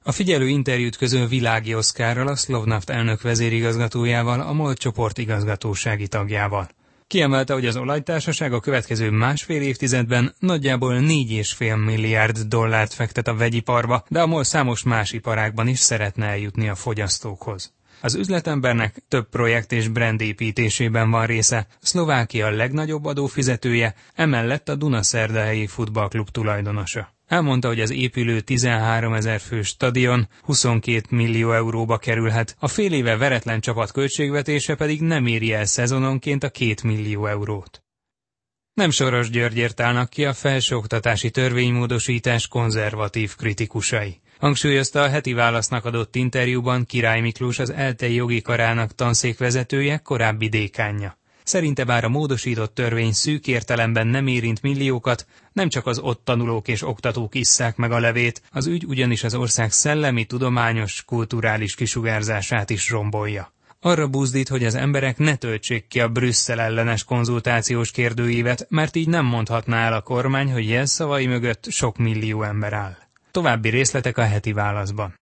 A figyelő interjút közöl Világi Oszkárral, a Slovnaft elnök vezérigazgatójával, a MOL csoport igazgatósági tagjával. Kiemelte, hogy az olajtársaság a következő másfél évtizedben nagyjából 4,5 milliárd dollárt fektet a vegyiparba, de a MOL számos más iparágban is szeretne eljutni a fogyasztókhoz. Az üzletembernek több projekt és brand építésében van része, Szlovákia legnagyobb adófizetője, emellett a Dunaszerdahelyi futballklub tulajdonosa. Elmondta, hogy az épülő 13 000 fős stadion 22 millió euróba kerülhet, a fél éve veretlen csapat költségvetése pedig nem éri el szezononként a 2 millió eurót. Nem Soros Györgyért állnak ki a felsőoktatási törvénymódosítás konzervatív kritikusai. Hangsúlyozta a Heti Válasznak adott interjúban Király Miklós, az ELTE jogi karának tanszékvezetője, korábbi dékánja. Szerinte bár a módosított törvény szűk értelemben nem érint milliókat, nem csak az ott tanulók és oktatók isszák meg a levét, az ügy ugyanis az ország szellemi, tudományos, kulturális kisugárzását is rombolja. Arra buzdít, hogy az emberek ne töltsék ki a Brüsszel ellenes konzultációs kérdőívet, mert így nem mondhatná el a kormány, hogy jelszavai mögött sok millió ember áll. További részletek a Heti Válaszban.